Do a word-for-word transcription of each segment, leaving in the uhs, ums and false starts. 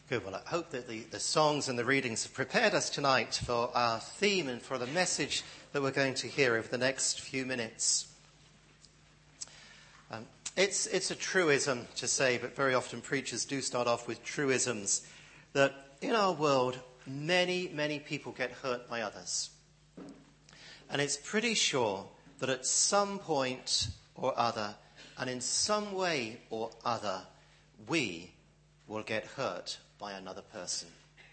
Good. Well, I hope that the, the songs and the readings have prepared us tonight for our theme and for the message that we're going to hear over the next few minutes. Um, it's, it's a truism to say, but very often preachers do start off with truisms, that in our world, many, many people get hurt by others. And it's pretty sure that at some point or other, and in some way or other, we will get hurt by another person.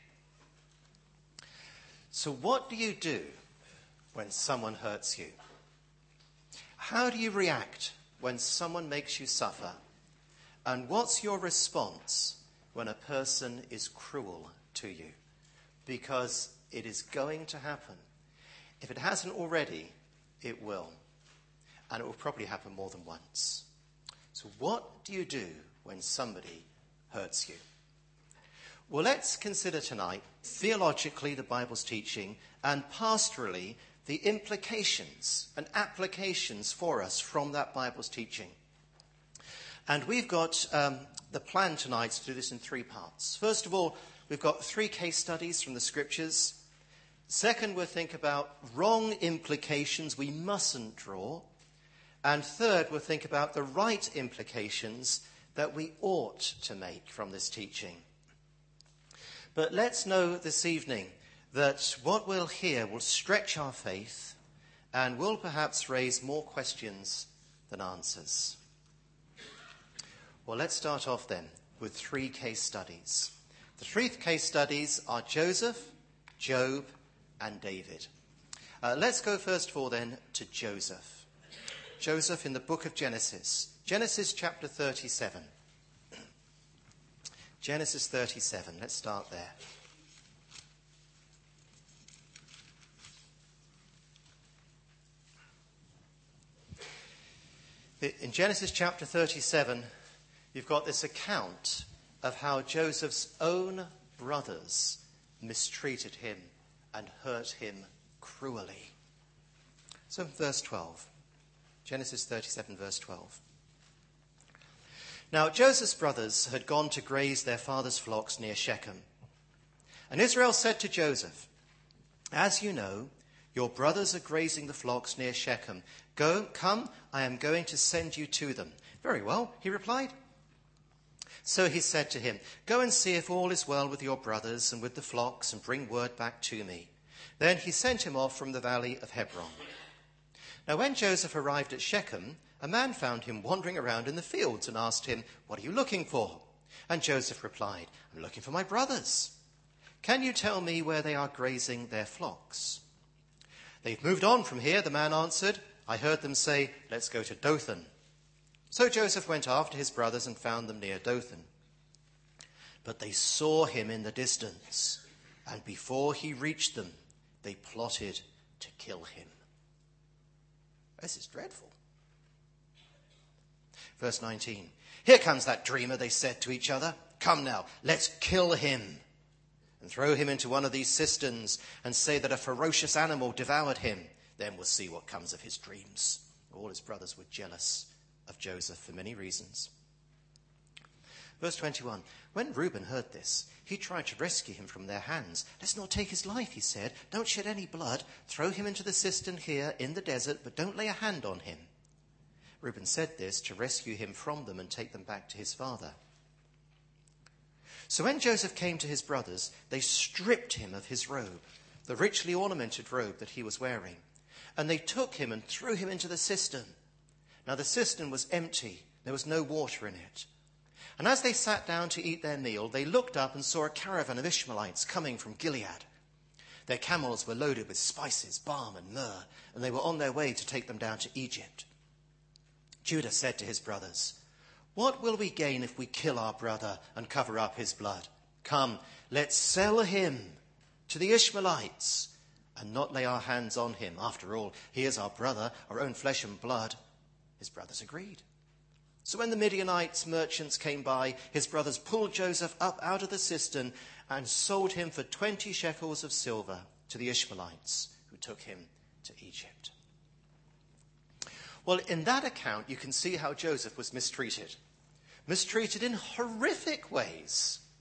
So what do you do when someone hurts you? How do you react when someone makes you suffer? And what's your response when a person is cruel to you? Because it is going to happen. If it hasn't already, it will. And it will probably happen more than once. So what do you do when somebody hurts you? Well, let's consider tonight, theologically, the Bible's teaching, and pastorally, the implications and applications for us from that Bible's teaching. And we've got um, the plan tonight to do this in three parts. First of all, we've got three case studies from the Scriptures. Second, we'll think about wrong implications we mustn't draw. And third, we'll think about the right implications that we ought to make from this teaching. But let's know this evening that what we'll hear will stretch our faith and will perhaps raise more questions than answers. Well, let's start off then with three case studies. The three case studies are Joseph, Job, and David. Uh, let's go first of all then to Joseph. Joseph in the book of Genesis. Genesis chapter thirty-seven. Genesis thirty-seven, let's start there. In Genesis chapter thirty-seven, you've got this account of how Joseph's own brothers mistreated him and hurt him cruelly. So verse twelve, Genesis thirty-seven, verse twelve. Now Joseph's brothers had gone to graze their father's flocks near Shechem. And Israel said to Joseph, "As you know, your brothers are grazing the flocks near Shechem. Go, come, I am going to send you to them." "Very well," he replied. So he said to him, "Go and see if all is well with your brothers and with the flocks, and bring word back to me." Then he sent him off from the valley of Hebron. Now when Joseph arrived at Shechem, a man found him wandering around in the fields and asked him, "What are you looking for?" And Joseph replied, "I'm looking for my brothers. Can you tell me where they are grazing their flocks?" "They've moved on from here," the man answered. "I heard them say, 'Let's go to Dothan.'" So Joseph went after his brothers and found them near Dothan. But they saw him in the distance, and before he reached them, they plotted to kill him. This is dreadful. Verse nineteen. "Here comes that dreamer," they said to each other. "Come now, let's kill him and throw him into one of these cisterns and say that a ferocious animal devoured him. Then we'll see what comes of his dreams." All his brothers were jealous of Joseph for many reasons. Verse twenty-one. When Reuben heard this, he tried to rescue him from their hands. "Let's not take his life," he said. "Don't shed any blood. Throw him into the cistern here in the desert, but don't lay a hand on him." Reuben said this to rescue him from them and take them back to his father. So when Joseph came to his brothers, they stripped him of his robe, the richly ornamented robe that he was wearing, and they took him and threw him into the cistern. Now the cistern was empty. There was no water in it. And as they sat down to eat their meal, they looked up and saw a caravan of Ishmaelites coming from Gilead. Their camels were loaded with spices, balm and myrrh, and they were on their way to take them down to Egypt. Judah said to his brothers, "What will we gain if we kill our brother and cover up his blood? Come, let's sell him to the Ishmaelites and not lay our hands on him. After all, he is our brother, our own flesh and blood." His brothers agreed. So when the Midianites merchants came by, his brothers pulled Joseph up out of the cistern and sold him for twenty shekels of silver to the Ishmaelites, who took him to Egypt. Well, in that account, you can see how Joseph was mistreated. Mistreated in horrific ways.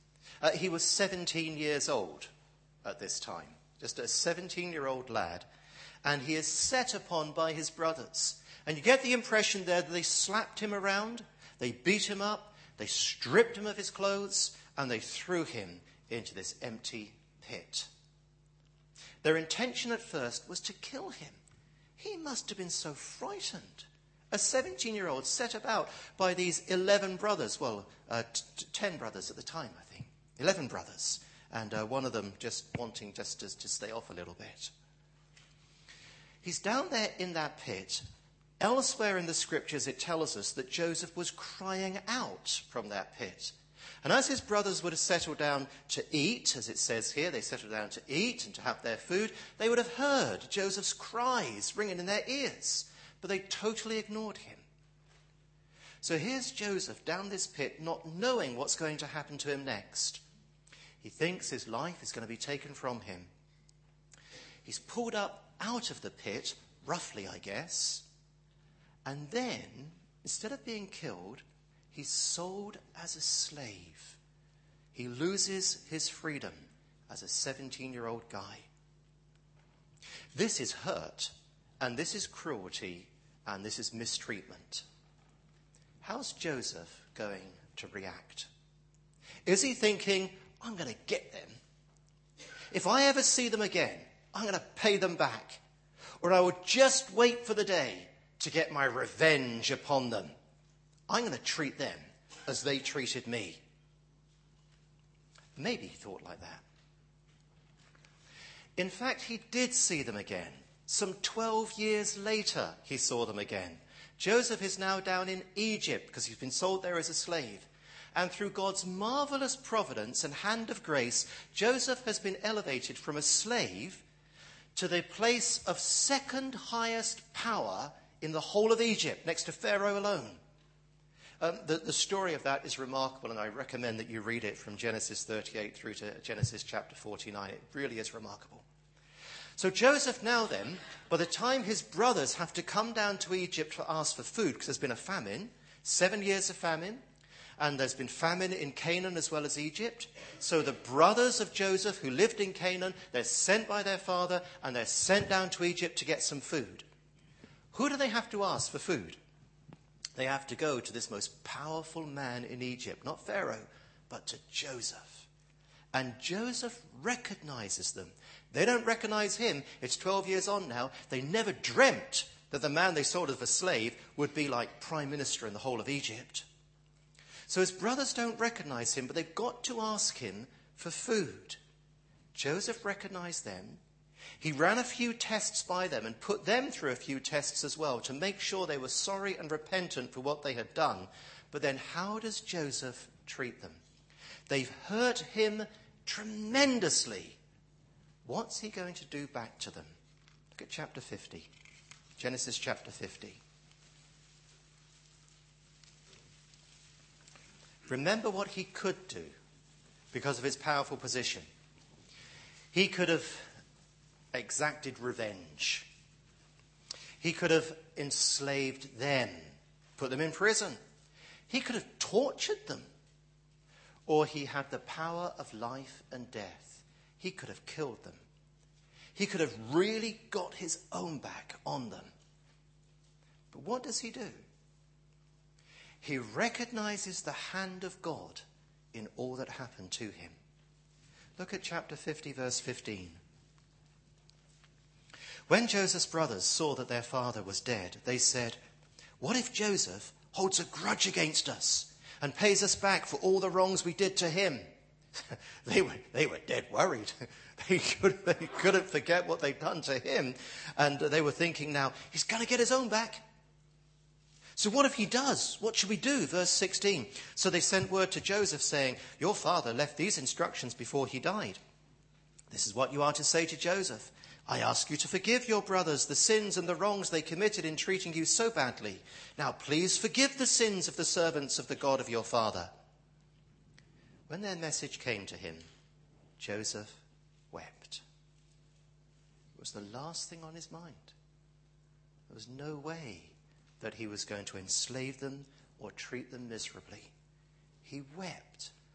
Uh, he was seventeen years old at this time, just a seventeen-year-old lad, and he is set upon by his brothers. And you get the impression there that they slapped him around, they beat him up, they stripped him of his clothes, and they threw him into this empty pit. Their intention at first was to kill him. He must have been so frightened. A seventeen-year-old set about by these eleven brothers, well, uh, t- t- ten brothers at the time, I think. eleven brothers, and uh, one of them just wanting just to, to stay off a little bit. He's down there in that pit. Elsewhere in the scriptures, it tells us that Joseph was crying out from that pit. And as his brothers would have settled down to eat, as it says here, they settled down to eat and to have their food, they would have heard Joseph's cries ringing in their ears, but they totally ignored him. So here's Joseph down this pit, not knowing what's going to happen to him next. He thinks his life is going to be taken from him. He's pulled up out of the pit, roughly, I guess, and then, instead of being killed, he's sold as a slave. He loses his freedom as a seventeen-year-old guy. This is hurt, and this is cruelty, and this is mistreatment. How's Joseph going to react? Is he thinking, I'm going to get them. If I ever see them again, I'm going to pay them back. Or I will just wait for the day to get my revenge upon them. I'm going to treat them as they treated me. Maybe he thought like that. In fact, he did see them again. Some twelve years later, he saw them again. Joseph is now down in Egypt because he's been sold there as a slave. And through God's marvelous providence and hand of grace, Joseph has been elevated from a slave to the place of second highest power in the whole of Egypt, next to Pharaoh alone. Um, the, the story of that is remarkable, and I recommend that you read it from Genesis thirty-eight through to Genesis chapter forty-nine. It really is remarkable. So Joseph now then, by the time his brothers have to come down to Egypt to ask for food, because there's been a famine, seven years of famine, and there's been famine in Canaan as well as Egypt. So the brothers of Joseph who lived in Canaan, they're sent by their father, and they're sent down to Egypt to get some food. Who do they have to ask for food? They have to go to this most powerful man in Egypt, not Pharaoh, but to Joseph. And Joseph recognizes them. They don't recognize him. It's twelve years on now. They never dreamt that the man they sold as a slave would be like prime minister in the whole of Egypt. So his brothers don't recognize him, but they've got to ask him for food. Joseph recognized them. He ran a few tests by them and put them through a few tests as well to make sure they were sorry and repentant for what they had done. But then how does Joseph treat them? They've hurt him tremendously. What's he going to do back to them? Look at chapter fifty. Genesis chapter fifty. Remember what he could do because of his powerful position. He could have exacted revenge. He could have enslaved them, put them in prison. He could have tortured them. Or he had the power of life and death. He could have killed them. He could have really got his own back on them. But what does he do? He recognizes the hand of God in all that happened to him. Look at chapter fifty, verse fifteen. When Joseph's brothers saw that their father was dead, they said, "What if Joseph holds a grudge against us and pays us back for all the wrongs we did to him?" they were they were dead worried. They, could, they couldn't forget what they'd done to him. And they were thinking now, he's going to get his own back. So what if he does? What should we do? Verse sixteen. So they sent word to Joseph saying, "Your father left these instructions before he died. This is what you are to say to Joseph. I ask you to forgive your brothers the sins and the wrongs they committed in treating you so badly. Now please forgive the sins of the servants of the God of your father." When their message came to him, Joseph wept. It was the last thing on his mind. There was no way that he was going to enslave them or treat them miserably. He wept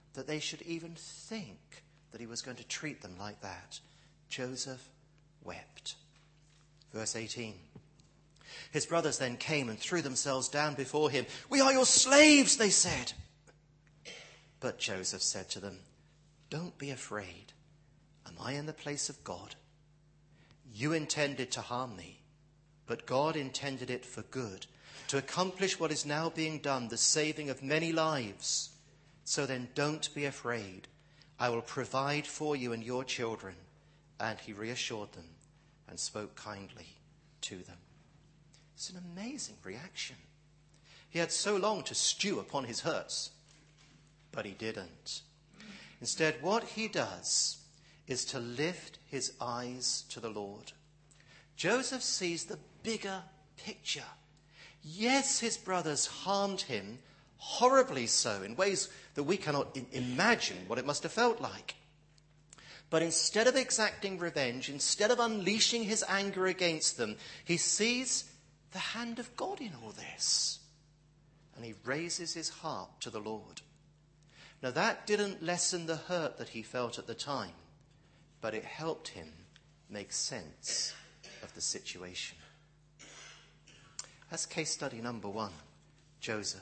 that they should even think that he was going to treat them like that. Joseph wept. Verse eighteen. His brothers then came and threw themselves down before him. "We are your slaves," they said. But Joseph said to them, "Don't be afraid. Am I in the place of God? You intended to harm me, but God intended it for good, to accomplish what is now being done, the saving of many lives. So then don't be afraid. I will provide for you and your children." And he reassured them and spoke kindly to them. It's an amazing reaction. He had so long to stew upon his hurts, but he didn't. Instead, what he does is to lift his eyes to the Lord. Joseph sees the bigger picture. Yes, his brothers harmed him, horribly so, in ways that we cannot I- imagine what it must have felt like. But instead of exacting revenge, instead of unleashing his anger against them, he sees the hand of God in all this. And he raises his heart to the Lord. Now that didn't lessen the hurt that he felt at the time, but it helped him make sense of the situation. That's case study number one, Joseph.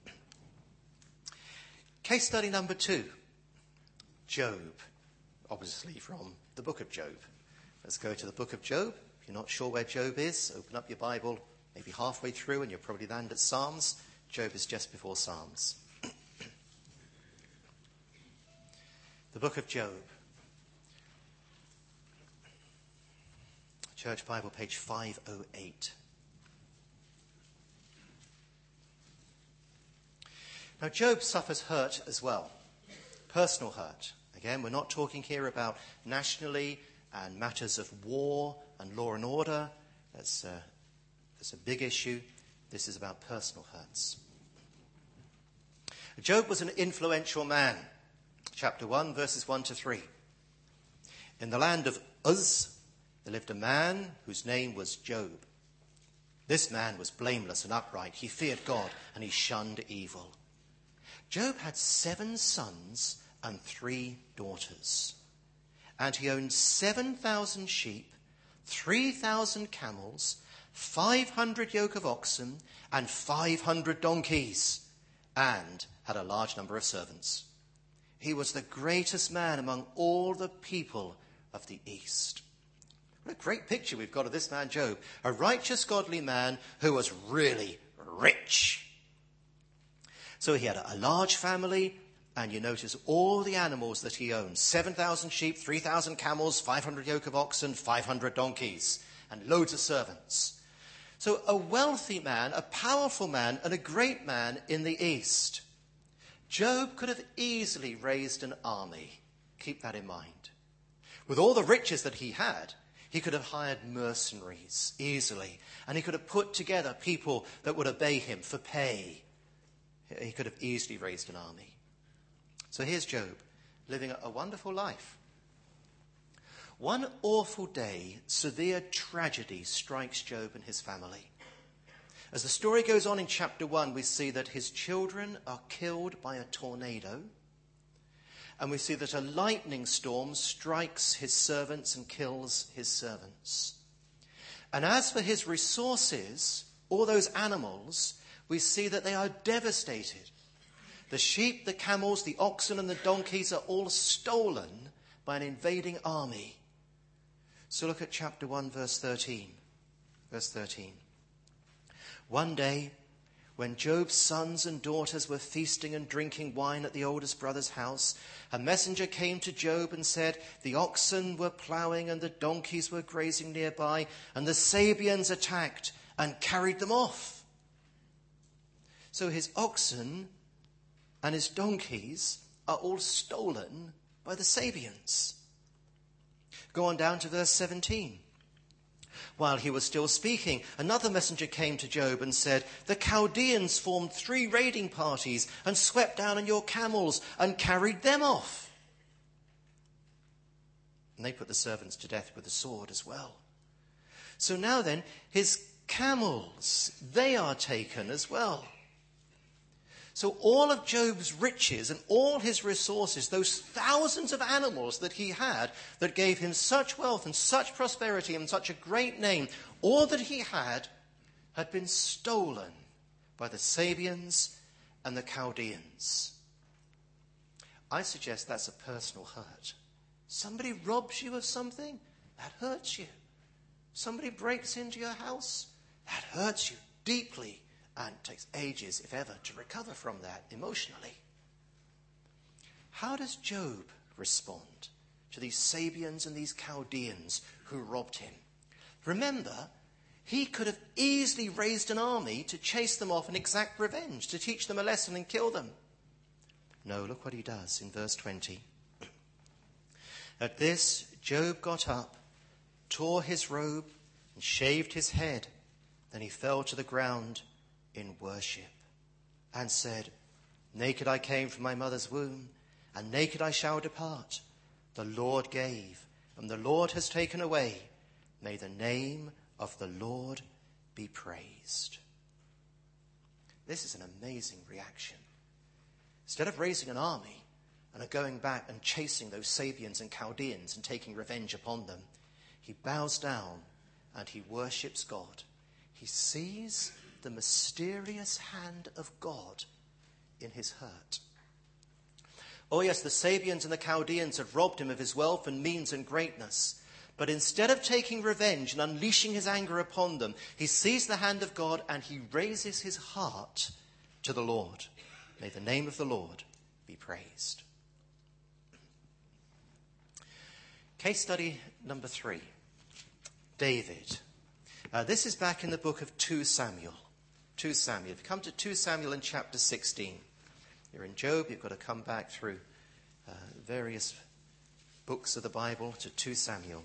Case study number two, Job. Obviously from the book of Job. Let's go to the book of Job. If you're not sure where Job is, open up your Bible, maybe halfway through, and you'll probably land at Psalms. Job is just before Psalms. The book of Job. Church Bible, page five oh eight. Now, Job suffers hurt as well, personal hurt. Again, we're not talking here about nationally and matters of war and law and order. That's a, that's a big issue. This is about personal hurts. Job was an influential man. Chapter one, verses one to three. In the land of Uz, there lived a man whose name was Job. This man was blameless and upright. He feared God and he shunned evil. Job had seven sons and three daughters. And he owned seven thousand sheep, three thousand camels, five hundred yoke of oxen, and five hundred donkeys, and had a large number of servants. He was the greatest man among all the people of the East. What a great picture we've got of this man Job, a righteous, godly man who was really rich. So he had a large family, and you notice all the animals that he owned. seven thousand sheep, three thousand camels, five hundred yoke of oxen, five hundred donkeys, and loads of servants. So a wealthy man, a powerful man, and a great man in the East. Job could have easily raised an army. Keep that in mind. With all the riches that he had, he could have hired mercenaries easily, and he could have put together people that would obey him for pay. He could have easily raised an army. So here's Job, living a wonderful life. One awful day, severe tragedy strikes Job and his family. As the story goes on in chapter one, we see that his children are killed by a tornado. And we see that a lightning storm strikes his servants and kills his servants. And as for his resources, all those animals, we see that they are devastated. The sheep, the camels, the oxen, and the donkeys are all stolen by an invading army. So look at chapter one, verse thirteen. Verse thirteen. One day, when Job's sons and daughters were feasting and drinking wine at the oldest brother's house, a messenger came to Job and said, "The oxen were ploughing and the donkeys were grazing nearby, and the Sabeans attacked and carried them off." So his oxen and his donkeys are all stolen by the Sabeans. Go on down to verse seventeen. While he was still speaking, another messenger came to Job and said, "The Chaldeans formed three raiding parties and swept down on your camels and carried them off." And they put the servants to death with the sword as well. So now then, his camels, they are taken as well. So all of Job's riches and all his resources, those thousands of animals that he had that gave him such wealth and such prosperity and such a great name, all that he had had been stolen by the Sabians and the Chaldeans. I suggest that's a personal hurt. Somebody robs you of something, that hurts you. Somebody breaks into your house, that hurts you deeply. And it takes ages, if ever, to recover from that emotionally. How does Job respond to these Sabians and these Chaldeans who robbed him? Remember, he could have easily raised an army to chase them off and exact revenge, to teach them a lesson and kill them. No, look what he does in verse twenty. At this, Job got up, tore his robe, and shaved his head. Then he fell to the ground in worship and said, naked I came from my mother's womb, and naked I shall depart. The Lord gave, and the Lord has taken away. May the name of the Lord be praised. This is an amazing reaction. Instead of raising an army and going back and chasing those Sabians and Chaldeans and taking revenge upon them, he bows down and he worships God. He sees the mysterious hand of God in his hurt. Oh yes, the Sabians and the Chaldeans had robbed him of his wealth and means and greatness. But instead of taking revenge and unleashing his anger upon them, he sees the hand of God and he raises his heart to the Lord. May the name of the Lord be praised. Case study number three. David. Uh, this is back in the book of Second Samuel. Second Samuel. If you come to Second Samuel in chapter sixteen, you're in Job, you've got to come back through uh, various books of the Bible to Second Samuel.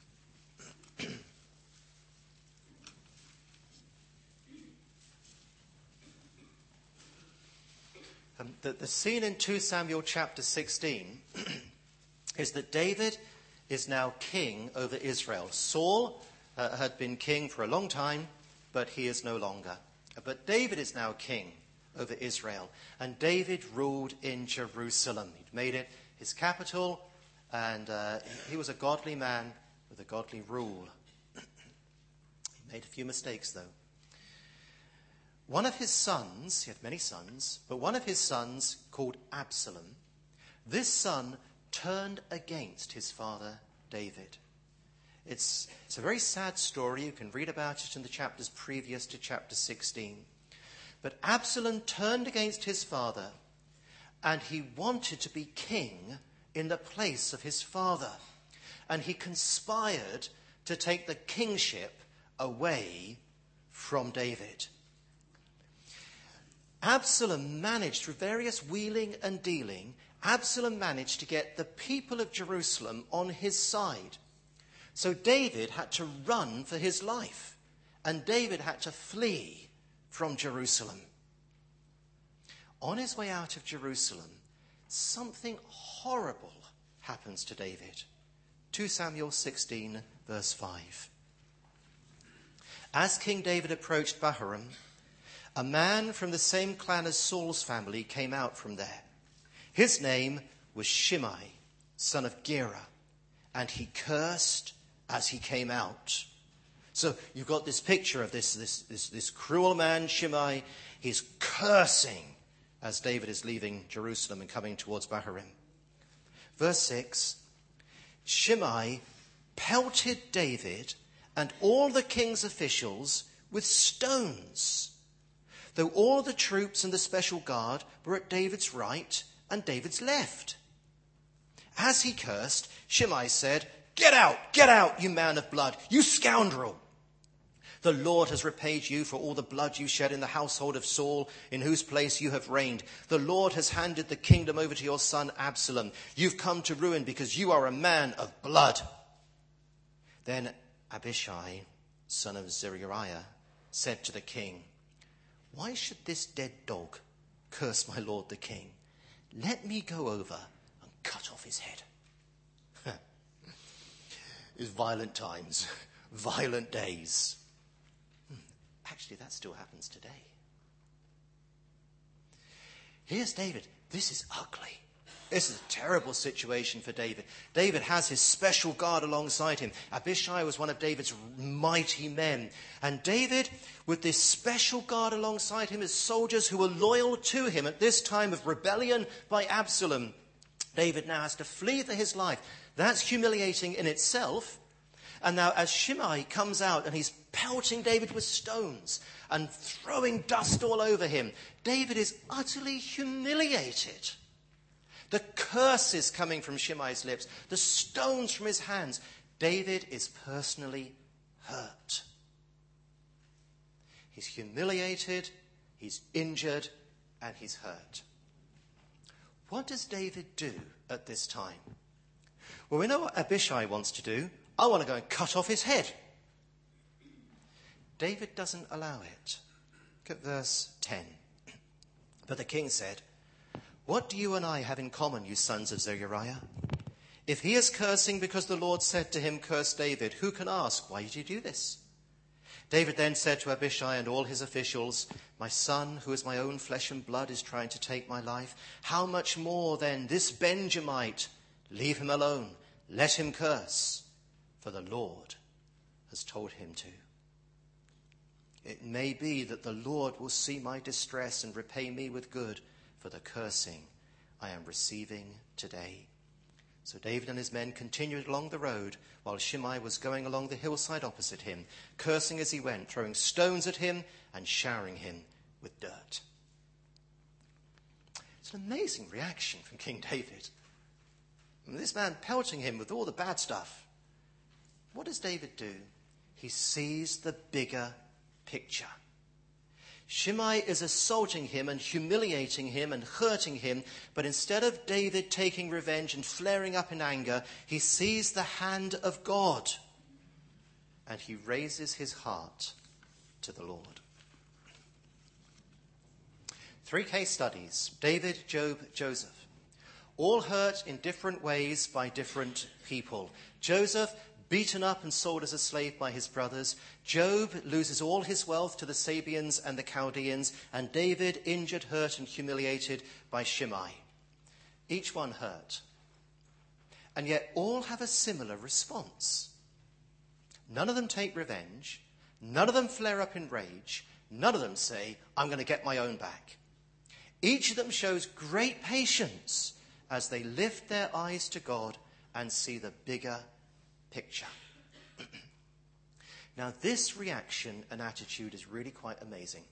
um, the, the scene in Second Samuel chapter sixteen is that David is now king over Israel. Saul uh, had been king for a long time, but he is no longer. But David is now king over Israel. And David ruled in Jerusalem. He'd made it his capital, and uh, he was a godly man with a godly rule. He made a few mistakes, though. One of his sons, he had many sons, but one of his sons, called Absalom, this son turned against his father David. It's, it's a very sad story. You can read about it in the chapters previous to chapter sixteen. But Absalom turned against his father, and he wanted to be king in the place of his father. And he conspired to take the kingship away from David. Absalom managed, through various wheeling and dealing, Absalom managed to get the people of Jerusalem on his side. So David had to run for his life, and David had to flee from Jerusalem. On his way out of Jerusalem, something horrible happens to David. Second Samuel sixteen, verse five. As King David approached Bahurim, a man from the same clan as Saul's family came out from there. His name was Shimei, son of Gera, and he cursed as he came out. So you've got this picture of this, this, this, this cruel man, Shimei. He's cursing as David is leaving Jerusalem and coming towards Bahurim. Verse six, Shimei pelted David and all the king's officials with stones, though all the troops and the special guard were at David's right and David's left. As he cursed, Shimei said, "Get out, get out, you man of blood, you scoundrel. The Lord has repaid you for all the blood you shed in the household of Saul, in whose place you have reigned. The Lord has handed the kingdom over to your son Absalom. You've come to ruin because you are a man of blood." Then Abishai, son of Zeruiah, said to the king, "Why should this dead dog curse my lord the king? Let me go over and cut off his head." It's violent times, violent days. Actually, that still happens today. Here's David. This is ugly. This is a terrible situation for David. David has his special guard alongside him. Abishai was one of David's mighty men. And David, with this special guard alongside him, as soldiers who were loyal to him at this time of rebellion by Absalom, David now has to flee for his life. That's humiliating in itself. And now as Shimei comes out and he's pelting David with stones and throwing dust all over him, David is utterly humiliated. The curses coming from Shimei's lips, the stones from his hands, David is personally hurt. He's humiliated, he's injured, and he's hurt. What does David do at this time? Well, we know what Abishai wants to do. I want to go and cut off his head. David doesn't allow it. Look at verse ten. But the king said, "What do you and I have in common, you sons of Zeruiah? If he is cursing because the Lord said to him, 'Curse David,' who can ask, 'Why did you do this?'" David then said to Abishai and all his officials, "My son, who is my own flesh and blood, is trying to take my life. How much more then this Benjamite? Leave him alone. Let him curse, for the Lord has told him to. It may be that the Lord will see my distress and repay me with good for the cursing I am receiving today." So David and his men continued along the road while Shimei was going along the hillside opposite him, cursing as he went, throwing stones at him and showering him with dirt. It's an amazing reaction from King David. And this man pelting him with all the bad stuff. What does David do? He sees the bigger picture. Shimei is assaulting him and humiliating him and hurting him, but instead of David taking revenge and flaring up in anger, he sees the hand of God and he raises his heart to the Lord. Three case studies: David, Job, Joseph. All hurt in different ways by different people. Joseph, beaten up and sold as a slave by his brothers. Job loses all his wealth to the Sabeans and the Chaldeans. And David, injured, hurt, and humiliated by Shimei. Each one hurt. And yet all have a similar response. None of them take revenge. None of them flare up in rage. None of them say, "I'm going to get my own back." Each of them shows great patience as they lift their eyes to God and see the bigger picture. Now, this reaction and attitude is really quite amazing.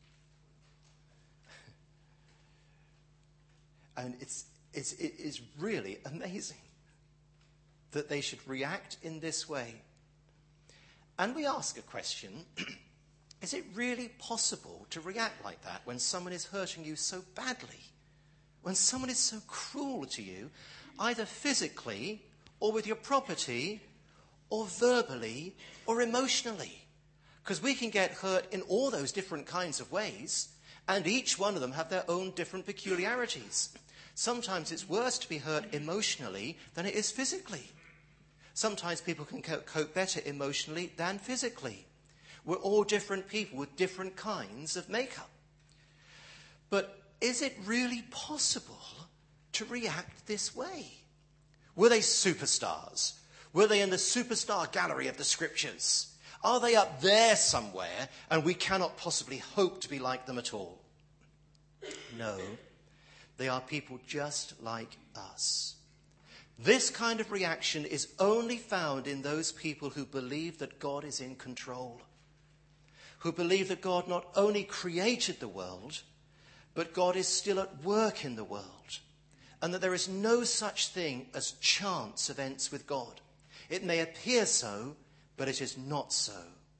And it's, it's, it is really amazing that they should react in this way. And we ask a question, is it really possible to react like that when someone is hurting you so badly? When someone is so cruel to you, either physically or with your property, or verbally, or emotionally? Because we can get hurt in all those different kinds of ways, and each one of them have their own different peculiarities. Sometimes it's worse to be hurt emotionally than it is physically. Sometimes people can cope better emotionally than physically. We're all different people with different kinds of makeup. But is it really possible to react this way? Were they superstars? Were they in the superstar gallery of the scriptures? Are they up there somewhere and we cannot possibly hope to be like them at all? No, they are people just like us. This kind of reaction is only found in those people who believe that God is in control, who believe that God not only created the world, but God is still at work in the world, and that there is no such thing as chance events with God. It may appear so, but it is not so.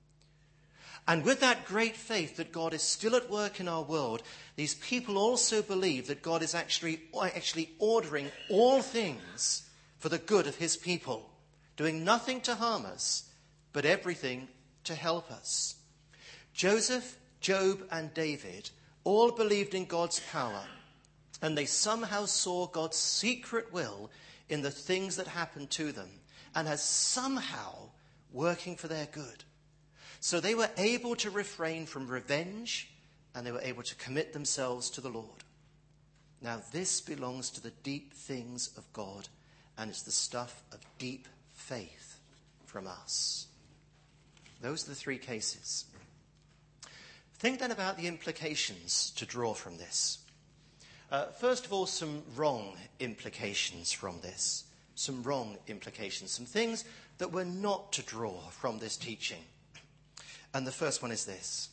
And with that great faith that God is still at work in our world, these people also believe that God is actually, actually ordering all things for the good of his people, doing nothing to harm us, but everything to help us. Joseph, Job, and David all believed in God's power, and they somehow saw God's secret will in the things that happened to them, and as somehow working for their good. So they were able to refrain from revenge, and they were able to commit themselves to the Lord. Now this belongs to the deep things of God and is the stuff of deep faith from us. Those are the three cases. Think then about the implications to draw from this. Uh, first of all, some wrong implications from this. Some wrong implications. Some things that we're not to draw from this teaching. And the first one is this.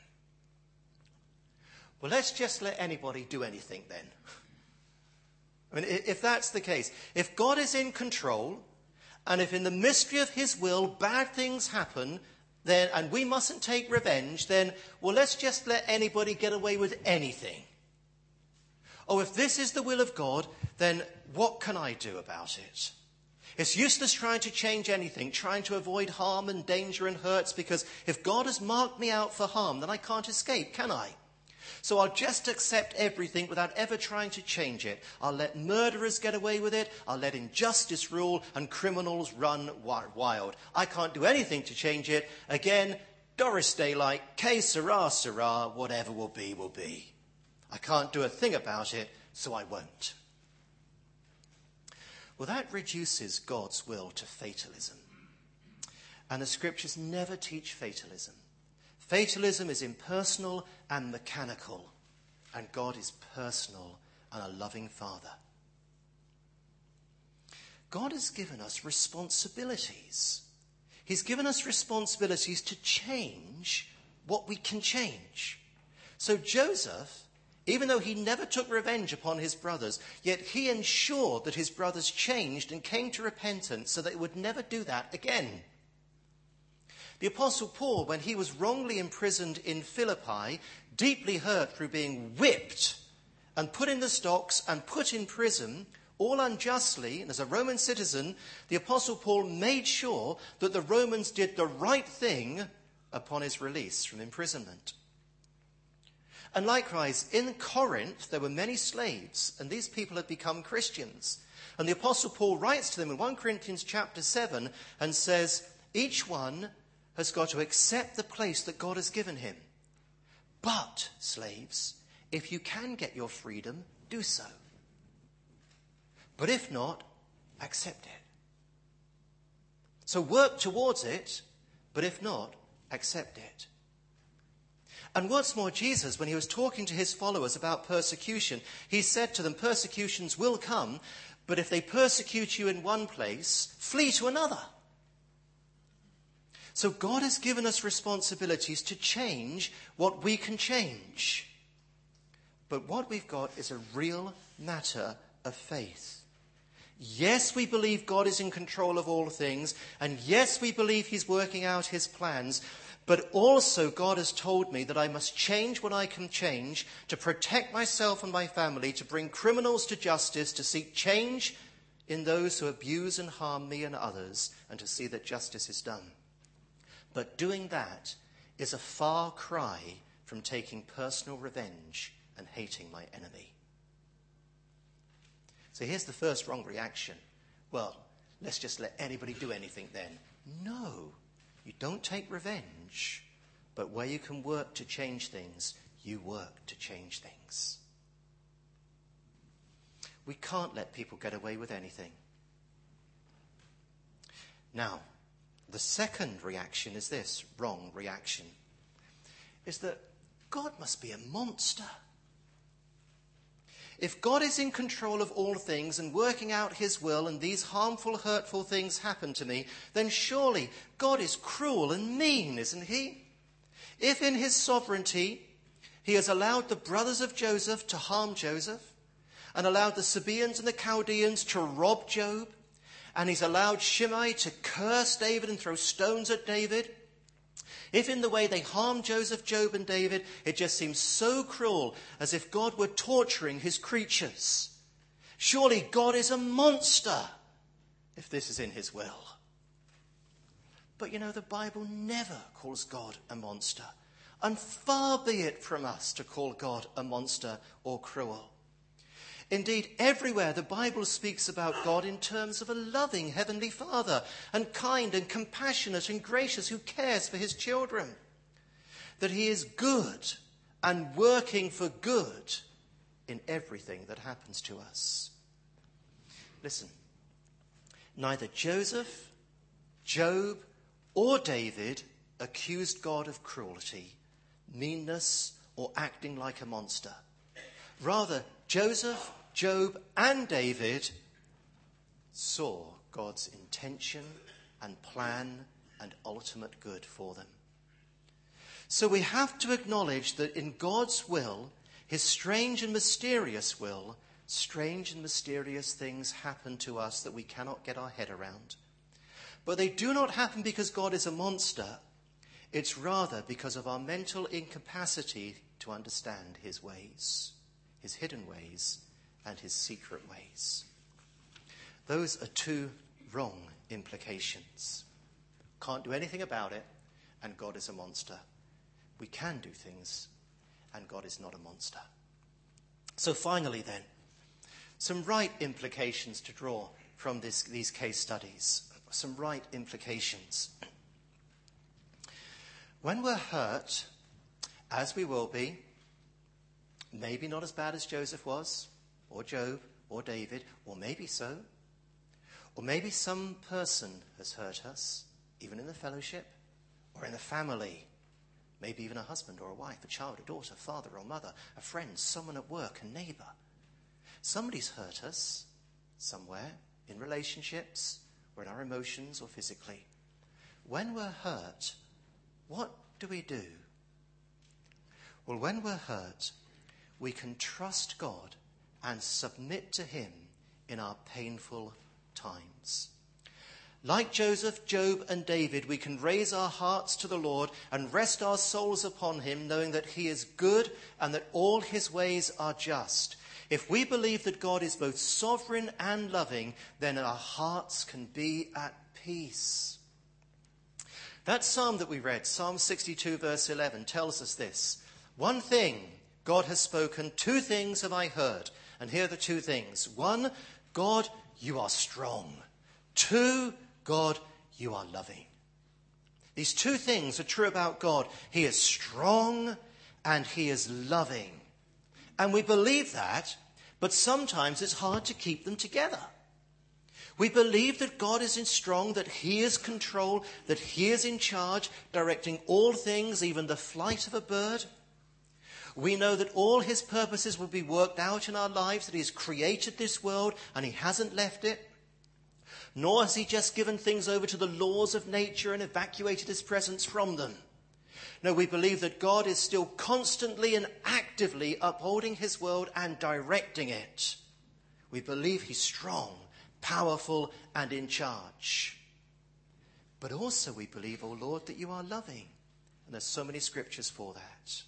Well, let's just let anybody do anything then. I mean, if that's the case, if God is in control, and if in the mystery of his will bad things happen, then and we mustn't take revenge, then, well, let's just let anybody get away with anything. Oh, if this is the will of God, then what can I do about it? It's useless trying to change anything, trying to avoid harm and danger and hurts, because if God has marked me out for harm, then I can't escape, can I? So I'll just accept everything without ever trying to change it. I'll let murderers get away with it. I'll let injustice rule and criminals run wild. I can't do anything to change it. Again, Doris Day like, que sera, sera, whatever will be, will be. I can't do a thing about it, so I won't. Well, that reduces God's will to fatalism. And the scriptures never teach fatalism. Fatalism is impersonal and mechanical, and God is personal and a loving Father. God has given us responsibilities. He's given us responsibilities to change what we can change. So Joseph, even though he never took revenge upon his brothers, yet he ensured that his brothers changed and came to repentance so that they would never do that again. The Apostle Paul, when he was wrongly imprisoned in Philippi, deeply hurt through being whipped and put in the stocks and put in prison, all unjustly, and as a Roman citizen, the Apostle Paul made sure that the Romans did the right thing upon his release from imprisonment. And likewise, in Corinth, there were many slaves, and these people had become Christians. And the Apostle Paul writes to them in First Corinthians chapter seven and says, each one has got to accept the place that God has given him. But, slaves, if you can get your freedom, do so. But if not, accept it. So work towards it, but if not, accept it. And what's more, Jesus, when he was talking to his followers about persecution, he said to them, persecutions will come, but if they persecute you in one place, flee to another. So God has given us responsibilities to change what we can change. But what we've got is a real matter of faith. Yes, we believe God is in control of all things, and yes, we believe he's working out his plans, but also God has told me that I must change what I can change to protect myself and my family, to bring criminals to justice, to seek change in those who abuse and harm me and others, and to see that justice is done. But doing that is a far cry from taking personal revenge and hating my enemy. So here's the first wrong reaction. Well, let's just let anybody do anything then. No, you don't take revenge, but where you can work to change things, you work to change things. We can't let people get away with anything. Now, the second reaction is this, wrong reaction, is that God must be a monster. If God is in control of all things and working out his will and these harmful, hurtful things happen to me, then surely God is cruel and mean, isn't he? If in his sovereignty he has allowed the brothers of Joseph to harm Joseph and allowed the Sabaeans and the Chaldeans to rob Job, and he's allowed Shimei to curse David and throw stones at David, if in the way they harmed Joseph, Job and David, it just seems so cruel, as if God were torturing his creatures, surely God is a monster if this is in his will. But you know, the Bible never calls God a monster, and far be it from us to call God a monster or cruel. Indeed, everywhere the Bible speaks about God in terms of a loving Heavenly Father, and kind and compassionate and gracious, who cares for his children. That he is good and working for good in everything that happens to us. Listen, neither Joseph, Job, or David accused God of cruelty, meanness, or acting like a monster. Rather, Joseph, Job, and David saw God's intention and plan and ultimate good for them. So we have to acknowledge that in God's will, his strange and mysterious will, strange and mysterious things happen to us that we cannot get our head around. But they do not happen because God is a monster. It's rather because of our mental incapacity to understand his ways, his hidden ways, and his secret ways. Those are two wrong implications. Can't do anything about it, and God is a monster. We can do things, and God is not a monster. So finally then, some right implications to draw from this, these case studies. Some right implications. When we're hurt, as we will be, maybe not as bad as Joseph was, or Job, or David, or maybe so, or maybe some person has hurt us, even in the fellowship, or in the family, maybe even a husband or a wife, a child, a daughter, father or mother, a friend, someone at work, a neighbour. Somebody's hurt us somewhere, in relationships, or in our emotions, or physically. When we're hurt, what do we do? Well, when we're hurt, we can trust God and submit to him in our painful times. Like Joseph, Job, and David, we can raise our hearts to the Lord and rest our souls upon him, knowing that he is good and that all his ways are just. If we believe that God is both sovereign and loving, then our hearts can be at peace. That psalm that we read, Psalm sixty-two, verse eleven, tells us this. One thing God has spoken, two things have I heard. And here are the two things. One, God, you are strong. Two, God, you are loving. These two things are true about God. He is strong and he is loving. And we believe that, but sometimes it's hard to keep them together. We believe that God is in strong, that he is control, that he is in charge, directing all things, even the flight of a bird. We know that all his purposes will be worked out in our lives, that he has created this world and he hasn't left it. Nor has he just given things over to the laws of nature and evacuated his presence from them. No, we believe that God is still constantly and actively upholding his world and directing it. We believe he's strong, powerful, and in charge. But also we believe, oh Lord, that you are loving. And there's so many scriptures for that.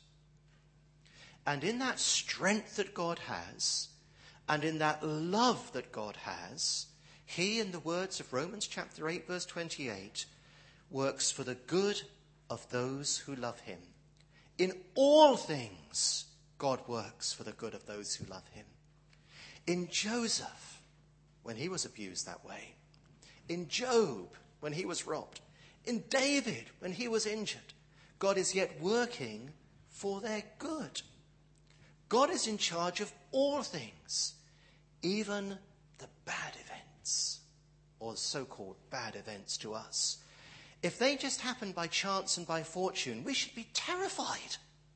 And in that strength that God has, and in that love that God has, he, in the words of Romans chapter eight, verse twenty-eight, works for the good of those who love him. In all things, God works for the good of those who love him. In Joseph, when he was abused that way. In Job, when he was robbed. In David, when he was injured. God is yet working for their good. God is in charge of all things, even the bad events, or so-called bad events to us. If they just happen by chance and by fortune, we should be terrified.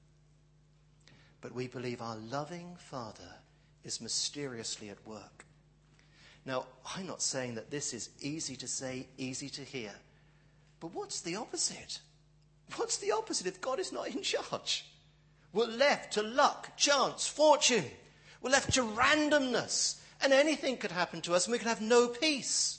But we believe our loving Father is mysteriously at work. Now, I'm not saying that this is easy to say, easy to hear. But what's the opposite? What's the opposite if God is not in charge? We're left to luck, chance, fortune. We're left to randomness. And anything could happen to us and we could have no peace.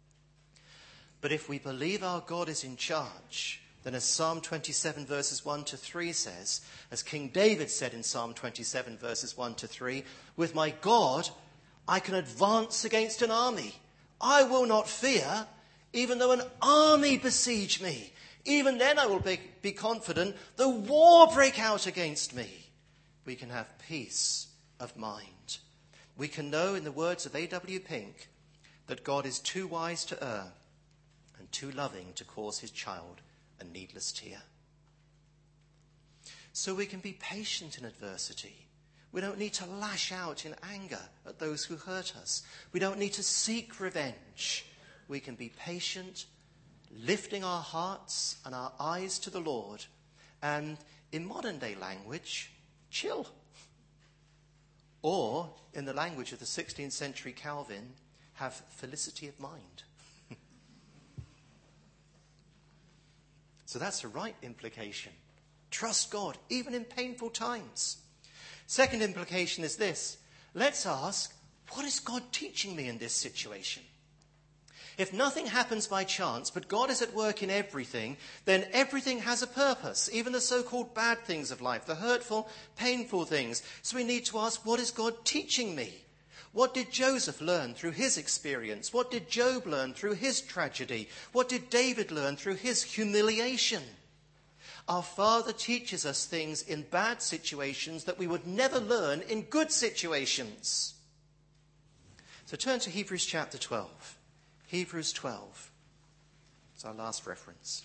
But if we believe our God is in charge, then as Psalm twenty-seven verses one to three says, as King David said in Psalm twenty-seven verses one to three, with my God, I can advance against an army. I will not fear, even though an army besiege me. Even then I will be, be confident, though war break out against me. We can have peace of mind. We can know, in the words of A W Pink, that God is too wise to err and too loving to cause his child a needless tear. So we can be patient in adversity. We don't need to lash out in anger at those who hurt us. We don't need to seek revenge. We can be patient, lifting our hearts and our eyes to the Lord, and in modern day language, chill. Or, in the language of the sixteenth century Calvin, have felicity of mind. So that's the right implication. Trust God, even in painful times. Second implication is this. Let's ask, what is God teaching me in this situation? If nothing happens by chance, but God is at work in everything, then everything has a purpose, even the so-called bad things of life, the hurtful, painful things. So we need to ask, what is God teaching me? What did Joseph learn through his experience? What did Job learn through his tragedy? What did David learn through his humiliation? Our Father teaches us things in bad situations that we would never learn in good situations. So turn to Hebrews chapter twelve. Hebrews twelve. It's our last reference.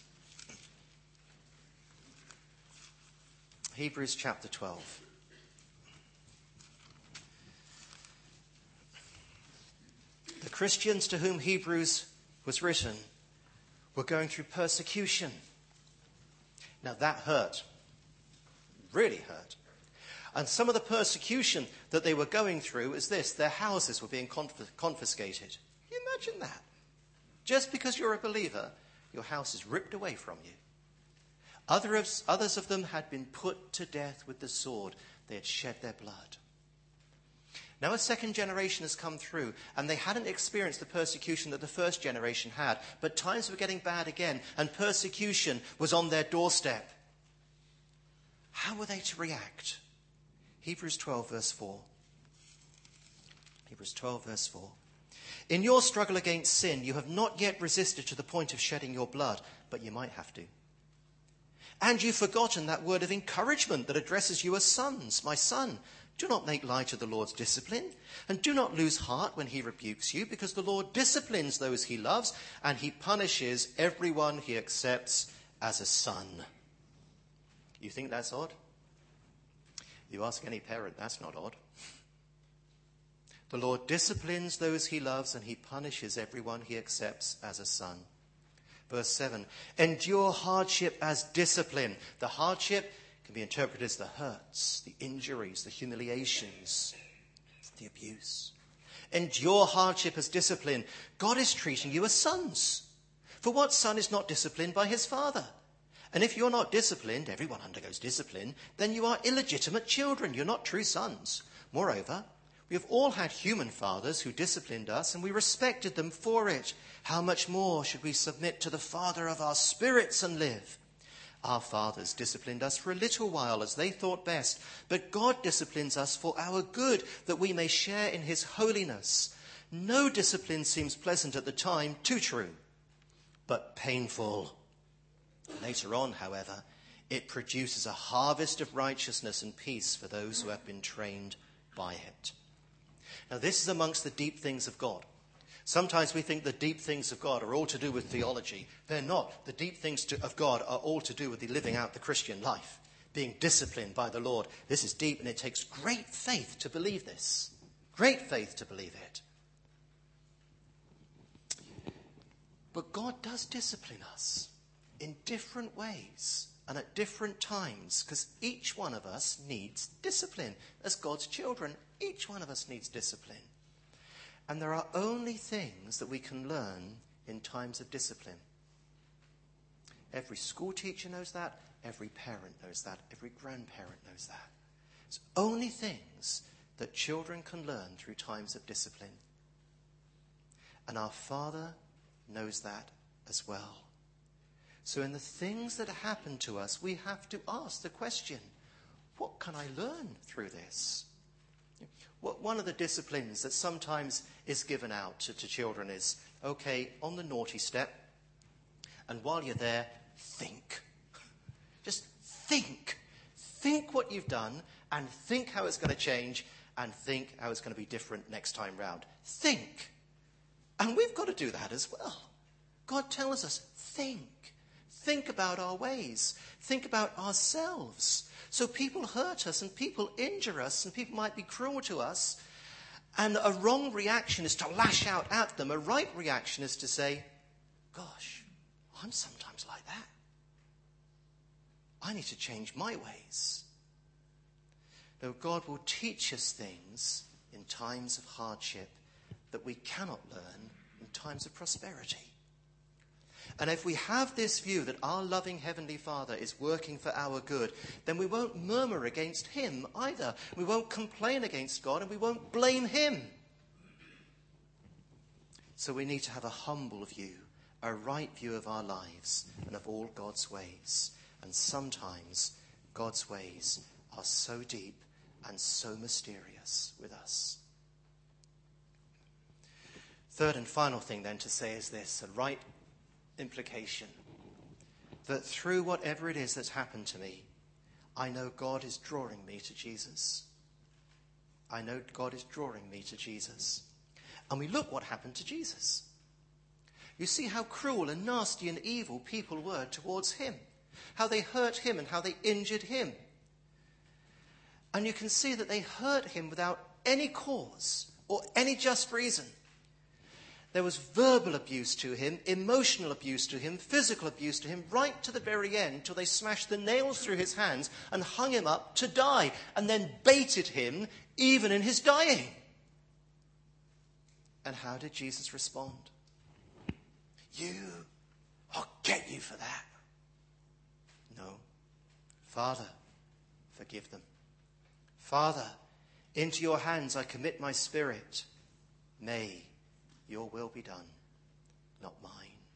Hebrews chapter twelve. The Christians to whom Hebrews was written were going through persecution. Now that hurt. Really hurt. And some of the persecution that they were going through is this. Their houses were being conf- confiscated. Can you imagine that? Just because you're a believer, your house is ripped away from you. Other of, others of them had been put to death with the sword. They had shed their blood. Now a second generation has come through, and they hadn't experienced the persecution that the first generation had, but times were getting bad again, and persecution was on their doorstep. How were they to react? Hebrews twelve verse four. Hebrews twelve verse four. In your struggle against sin, you have not yet resisted to the point of shedding your blood, but you might have to. And you've forgotten that word of encouragement that addresses you as sons. My son, do not make light of the Lord's discipline, and do not lose heart when he rebukes you, because the Lord disciplines those he loves, and he punishes everyone he accepts as a son. You think that's odd? You ask any parent, that's not odd. The Lord disciplines those he loves, and he punishes everyone he accepts as a son. Verse seven, endure hardship as discipline. The hardship can be interpreted as the hurts, the injuries, the humiliations, the abuse. Endure hardship as discipline. God is treating you as sons. For what son is not disciplined by his father? And if you're not disciplined, everyone undergoes discipline, then you are illegitimate children. You're not true sons. Moreover, we have all had human fathers who disciplined us, and we respected them for it. How much more should we submit to the Father of our spirits and live? Our fathers disciplined us for a little while as they thought best, but God disciplines us for our good, that we may share in his holiness. No discipline seems pleasant at the time, too true, but painful. Later on, however, it produces a harvest of righteousness and peace for those who have been trained by it. Now, this is amongst the deep things of God. Sometimes we think the deep things of God are all to do with theology. They're not. The deep things to, of God are all to do with the living out the Christian life, being disciplined by the Lord. This is deep, and it takes great faith to believe this. Great faith to believe it. But God does discipline us in different ways and at different times, because each one of us needs discipline. As God's children, each one of us needs discipline. And there are only things that we can learn in times of discipline. Every school teacher knows that. Every parent knows that. Every grandparent knows that. It's only things that children can learn through times of discipline. And our Father knows that as well. So in the things that happen to us, we have to ask the question, what can I learn through this? One of the disciplines that sometimes is given out to, to children is, okay, on the naughty step, and while you're there, think. Just think. Think what you've done, and think how it's going to change, and think how it's going to be different next time round. Think. And we've got to do that as well. God tells us, think. think about our ways, think about ourselves. So people hurt us and people injure us and people might be cruel to us. And a wrong reaction is to lash out at them. A right reaction is to say, gosh, I'm sometimes like that. I need to change my ways. No, God will teach us things in times of hardship that we cannot learn in times of prosperity. And if we have this view that our loving Heavenly Father is working for our good, then we won't murmur against him either. We won't complain against God and we won't blame him. So we need to have a humble view, a right view of our lives and of all God's ways. And sometimes God's ways are so deep and so mysterious with us. Third and final thing then to say is this, a right implication, that through whatever it is that's happened to me, I know God is drawing me to Jesus. I know God is drawing me to Jesus. And we look what happened to Jesus. You see how cruel and nasty and evil people were towards him, how they hurt him and how they injured him. And you can see that they hurt him without any cause or any just reason. There was verbal abuse to him, emotional abuse to him, physical abuse to him, right to the very end, till they smashed the nails through his hands and hung him up to die, and then baited him even in his dying. And how did Jesus respond? You, I'll get you for that. No. Father, forgive them. Father, into your hands I commit my spirit. May your will be done, not mine.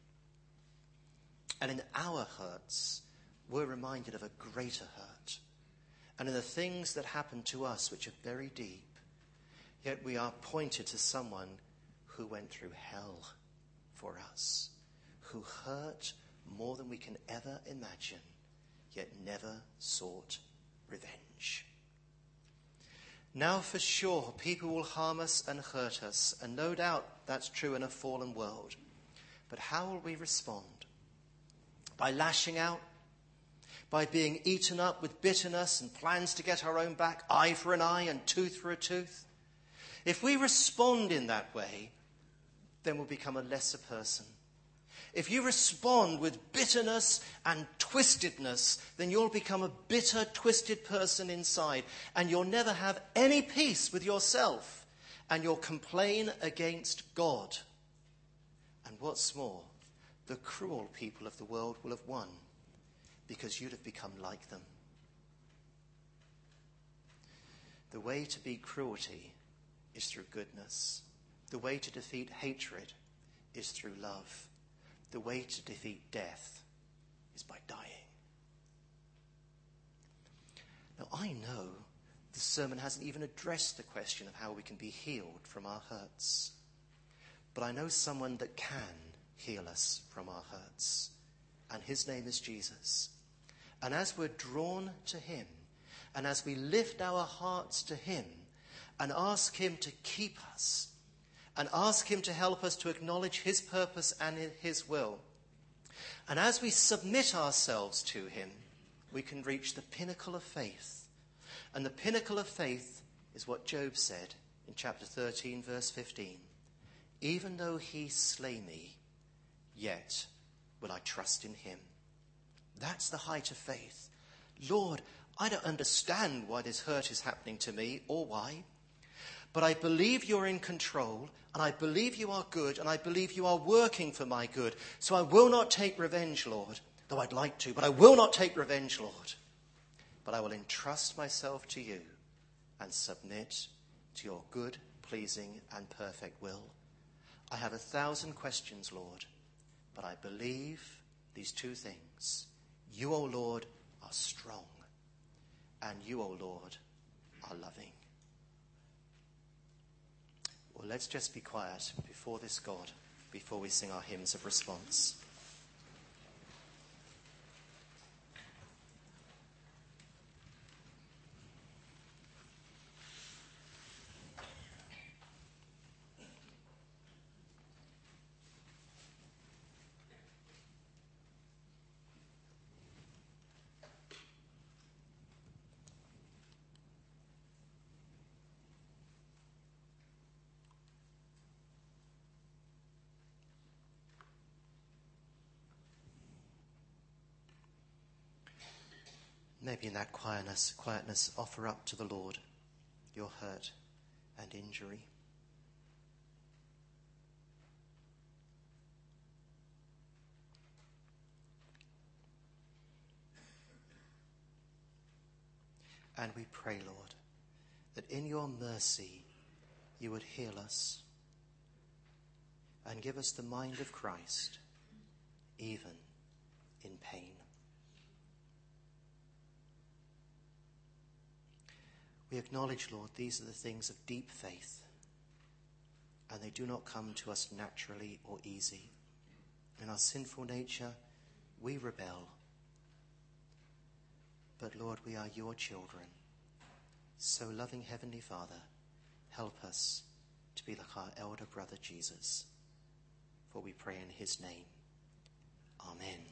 And in our hurts, we're reminded of a greater hurt. And in the things that happen to us, which are very deep, yet we are pointed to someone who went through hell for us, who hurt more than we can ever imagine, yet never sought revenge. Now for sure, people will harm us and hurt us, and no doubt that's true in a fallen world. But how will we respond? By lashing out? By being eaten up with bitterness and plans to get our own back, eye for an eye and tooth for a tooth? If we respond in that way, then we'll become a lesser person. If you respond with bitterness and twistedness, then you'll become a bitter, twisted person inside, and you'll never have any peace with yourself, and you'll complain against God. And what's more, the cruel people of the world will have won, because you'd have become like them. The way to beat cruelty is through goodness. The way to defeat hatred is through love. The way to defeat death is by dying. Now, I know the sermon hasn't even addressed the question of how we can be healed from our hurts. But I know someone that can heal us from our hurts. And his name is Jesus. And as we're drawn to him, and as we lift our hearts to him, and ask him to keep us, and ask him to help us to acknowledge his purpose and his will. And as we submit ourselves to him, we can reach the pinnacle of faith. And the pinnacle of faith is what Job said in chapter thirteen, verse fifteen. Even though he slay me, yet will I trust in him. That's the height of faith. Lord, I don't understand why this hurt is happening to me or why. But I believe you're in control, and I believe you are good, and I believe you are working for my good. So I will not take revenge, Lord, though I'd like to, but I will not take revenge, Lord. But I will entrust myself to you and submit to your good, pleasing, and perfect will. I have a thousand questions, Lord, but I believe these two things. You, O Lord, are strong, and you, O Lord, are loving. Well, let's just be quiet before this God, before we sing our hymns of response. Maybe in that quietness, quietness, offer up to the Lord your hurt and injury. And we pray, Lord, that in your mercy you would heal us and give us the mind of Christ, even in pain. We acknowledge, Lord, these are the things of deep faith, and they do not come to us naturally or easy. In our sinful nature, we rebel. But Lord, we are your children. So loving Heavenly Father, help us to be like our elder brother Jesus. For we pray in his name. Amen.